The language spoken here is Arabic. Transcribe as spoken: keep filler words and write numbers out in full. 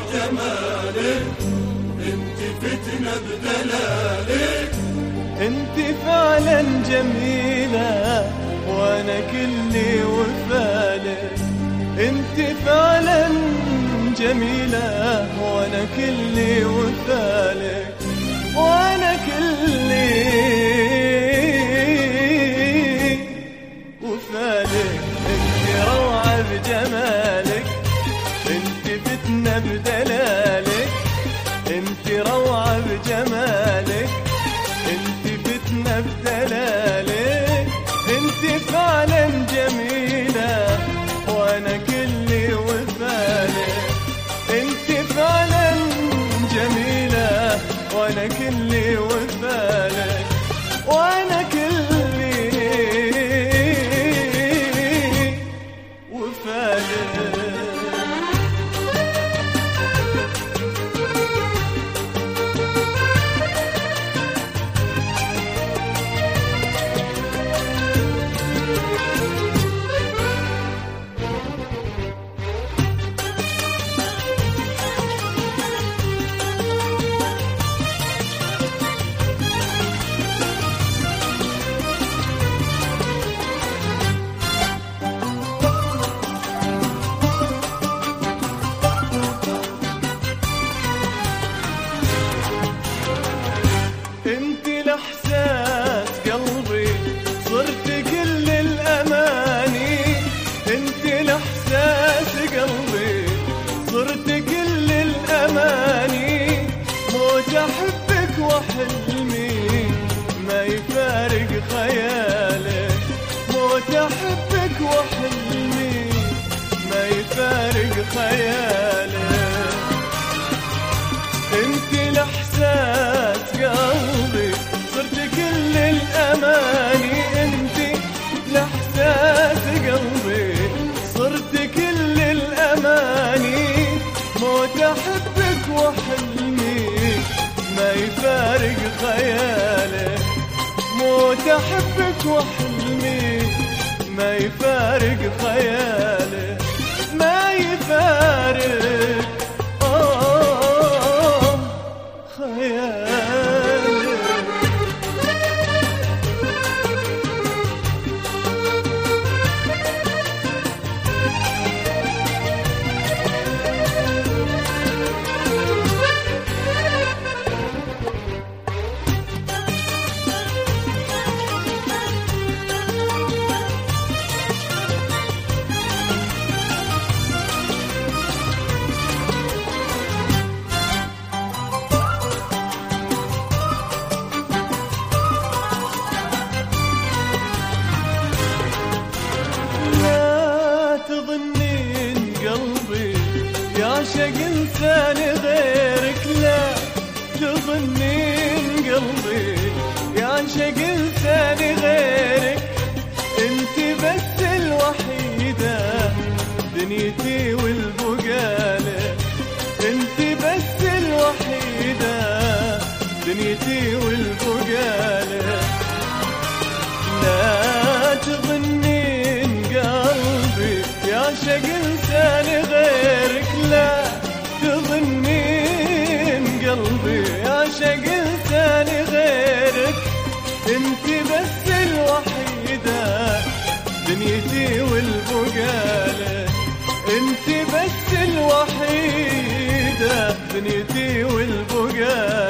بجمالك، انت فتنة بدلالك. انت فعلا جميلة وانا كلي وفالك، انت فعلا جميلة وانا كلي وفالك، وانا كلي وفالك. انت روعة بجمالك، انت فتنة بدلالك، انت روعة بجمالك، انت فتنة بدلالك. انت فعلا جميلة وانا كلي وفالك، انت فعلا جميلة وانا كلي وفالك، وانا كلي وفالك. انت لإحساس قلبي صرت كل الأماني، انت لإحساس قلبي صرت كل الأماني. موت أحبك وحلمي ما يفارق خيالك، موت أحبك وحلمي ما يفارق خيالك. انت لإحساس قلبي صرت كل الأماني، انت لإحساس قلبي صرت كل الأماني. موت أحبك وحلمي ما يفارق خيالك، موت أحبك وحلمي ما يفارق خيالك، ما يفارق آه خيالك. يعشق إنسان غيرك، لا تظنين قلبي يعشق إنسان غيرك. انت بس الوحيدة دنيتي والبقالة، انت بس الوحيدة دنيتي والبقالة. لا تظنين قلبي يعشق إنسان غيرك، لا تظنين قلبي يعشق إنسان غيرك. انت بس الوحيدة دنيتي والبقالة، انت بس الوحيدة دنيتي والبقالة.